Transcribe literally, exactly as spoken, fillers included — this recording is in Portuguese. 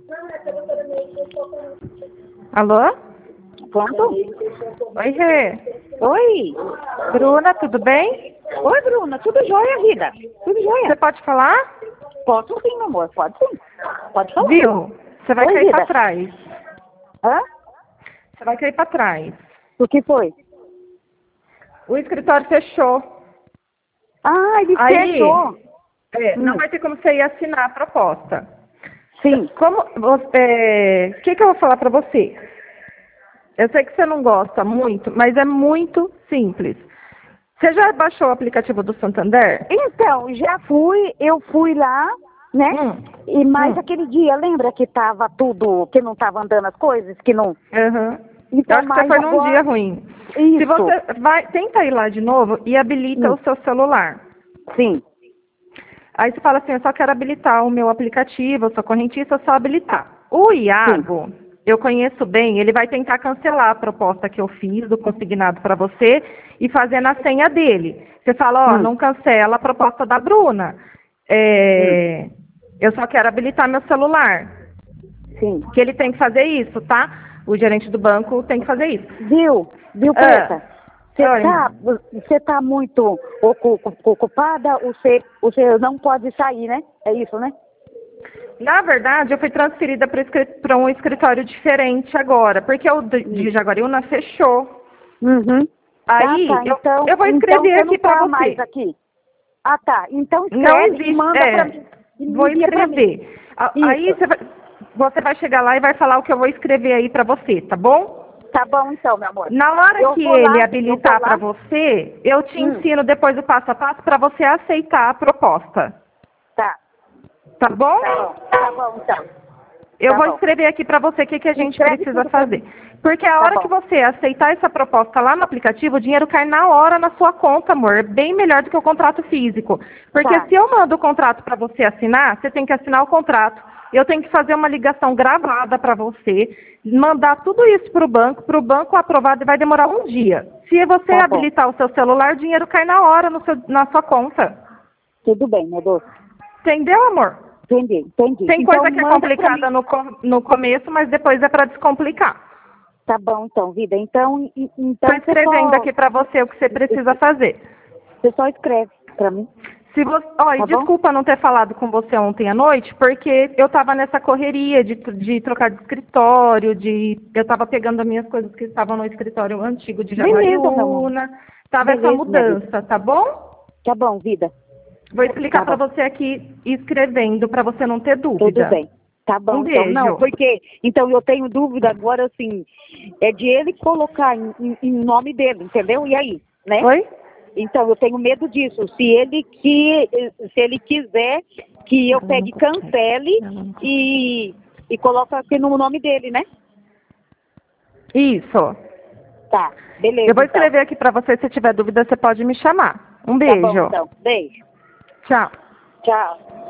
Alô? Pronto? Oi, Rê. Oi. Bruna, tudo bem? Oi, Bruna. Tudo jóia, vida? Tudo jóia? Você pode falar? Posso sim, meu amor. Pode sim. Pode falar. Viu? Você vai Oi, cair vida. pra trás. Hã? Você vai cair pra trás. O que foi? O escritório fechou. Ah, ele Aí, fechou. é, não Hum. vai ter como você ir assinar a proposta. Sim. Como você, o que, que eu vou falar pra você? Eu sei que você não gosta muito, mas é muito simples. Você já baixou o aplicativo do Santander? Então, já fui, eu fui lá, né? Hum. E mais Hum. aquele dia, lembra que tava tudo, que não tava andando as coisas, que não... Uhum. Então, Eu acho que você mais foi num agora... dia ruim. Isso. Se você vai, tenta ir lá de novo e habilita Hum. o seu celular. Sim. Aí você fala assim, eu só quero habilitar o meu aplicativo, eu sou correntista, só habilitar. O Iago, eu conheço bem, ele vai tentar cancelar a proposta que eu fiz do consignado para você e fazer na senha dele. Você fala, ó, Hum. não cancela a proposta da Bruna. É, eu só quero habilitar meu celular. Sim. Que ele tem que fazer isso, tá? O gerente do banco tem que fazer isso. Viu? Viu, Ah. Preta? Você Oi, tá, você tá muito ocu- ocupada, você, você não pode sair, né? É isso, né? Na verdade, eu fui transferida para um escritório diferente agora, porque o de de Jaguariúna fechou. Uhum. Aí, Ah, tá. eu, Então, eu vou então escrever você não aqui para tá mais você. aqui. Ah, tá. Então Não escreve e existe, manda pra é, mim. E vou envia pra mim. escrever. A- Aí Isso. você vai, você vai chegar lá e vai falar o que eu vou escrever aí para você, tá bom? Tá bom então, meu amor. Na hora Eu que vou ele lá, eu vou habilitar para lá. você, eu te Hum, ensino depois o passo a passo para você aceitar a proposta. tá. Tá bom? Tá bom. Tá bom então. Eu Tá vou bom. escrever aqui para você o que, que a gente Escreve precisa tudo pra fazer. mim. Porque a Tá hora bom. que você aceitar essa proposta lá no aplicativo, o dinheiro cai na hora na sua conta, amor. É bem melhor do que o contrato físico. Porque Tá. se eu mando o contrato para você assinar, você tem que assinar o contrato. Eu tenho que fazer uma ligação gravada para você, mandar tudo isso para o banco, para o banco aprovado e vai demorar um dia. Se você Tá bom. habilitar o seu celular, o dinheiro cai na hora no seu- na sua conta. Tudo bem, meu doce. Entendeu, amor? Entendi, entendi. Tem Então coisa que é manda pra mim. complicada no, co- no começo, mas depois é para descomplicar. Tá bom então, vida. Então, e- então Estou você escrevendo só, aqui para você o que você precisa fazer. você só escreve pra mim. Se você, ó, e Tá bom? desculpa não ter falado com você ontem à noite, porque eu estava nessa correria de, de trocar de escritório, de eu estava pegando as minhas coisas que estavam no escritório antigo de Beleza, meu amor. Jaguariúna. Tava essa Beleza, minha vida. mudança, tá bom? Tá bom, vida. Vou explicar Tá para bom. você aqui escrevendo para você não ter Tudo dúvida. bem. Tá bom, Um então. Não, beijo. porque, então eu tenho dúvida agora, assim, é de ele colocar em, em- em nome dele, entendeu? E aí, né? Oi? Então eu tenho medo disso. Se ele que, se ele quiser que eu pegue, cancele e, e coloque aqui no nome dele, né? Isso. Tá, beleza. Eu vou então. escrever aqui para você, se tiver dúvida, você pode me chamar. Um Tá bom, beijo. então. Beijo. Tchau. Tchau.